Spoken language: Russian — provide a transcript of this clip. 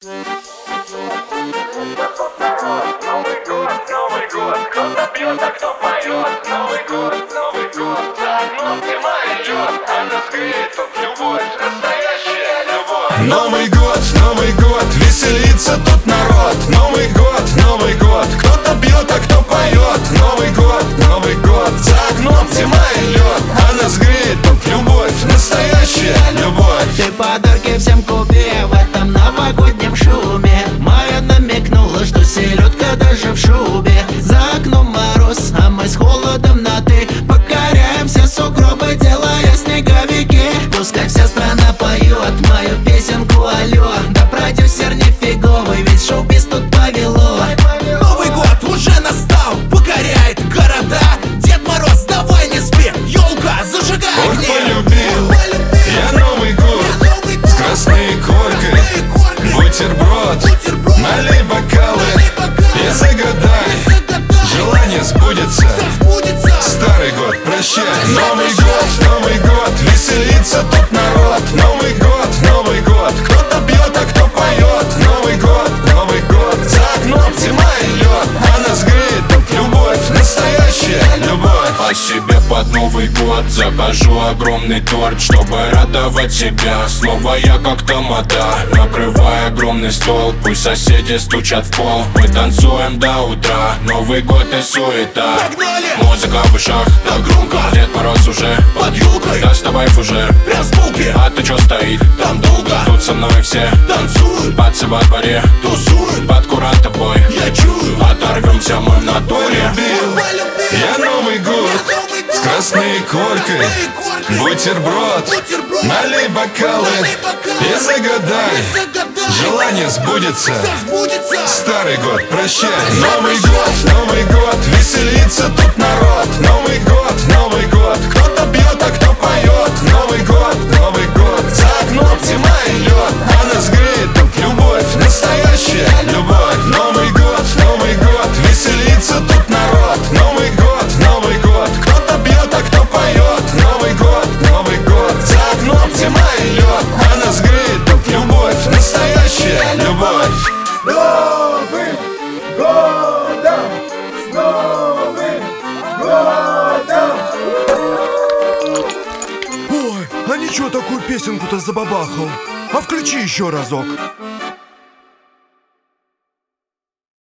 Новый год, кто-то пьет, а кто поет. Новый год, за окном зима идет, а нас греет тут любовь, настоящая любовь. Новый год, веселится тут народ. Новый год, кто-то пьет, а кто поет. Новый год, за окном зима и лед, а нас греет тут любовь, настоящая любовь. Ты подарки всем купи в этом новогоднем шуме. Майя намекнула, что селедка даже в шубе. За окном мороз, а мы с холодом на ты. Покоряем все сугробы, делая снеговики. Пускай вся страна поет мою песенку, алло. Да продюсер не фиговый, ведь шоу-биз тут повело. Новый год уже настал, покоряет города. Дед Мороз, давай не спи, елка, зажигай Ох, огни. полюбил я Новый год с красной коркой. Бутерброд, налей бокалы и загадай, желание сбудется. Старый год, прощай. Новый год, веселится тут народ. Новый год, кто-то бьет, а кто поет. Новый год, за окном зима и лед, а нас греет тут любовь, настоящая любовь. А себе под Новый год закажу огромный торт, чтобы радовать себя. Снова я как тамада, накрываю огромный стол. Пусть соседи стучат в пол, мы танцуем до утра. Новый год и суета, музыка в ушах, Так громко, Дед Мороз уже под елкой, доставай уже. прям с полки, А ты чё стоит? там долго Тут со мной все танцуют, пацы во дворе, тусуют, под курантов бой. я чую. Оторвемся мы в натуре. Я Новый год с красной коркой. Бутерброд, налей бокалы и загадай, желание сбудется. Старый год, прощай. Новый год, веселится тут народ. Новый год, кто-то бьет, а кто поет. Новый год, за окном зима и лед, а нас греет тут любовь, настоящая любовь. Новый год, веселится тут народ. Новый год, кто-то бьет, а кто поет. Новый год, за окном зима и лед, а нас греет тут любовь, настоящая любовь. Новым годом! С Новым годом! Ой, а ничего такую песенку-то забабахал. А включи еще разок.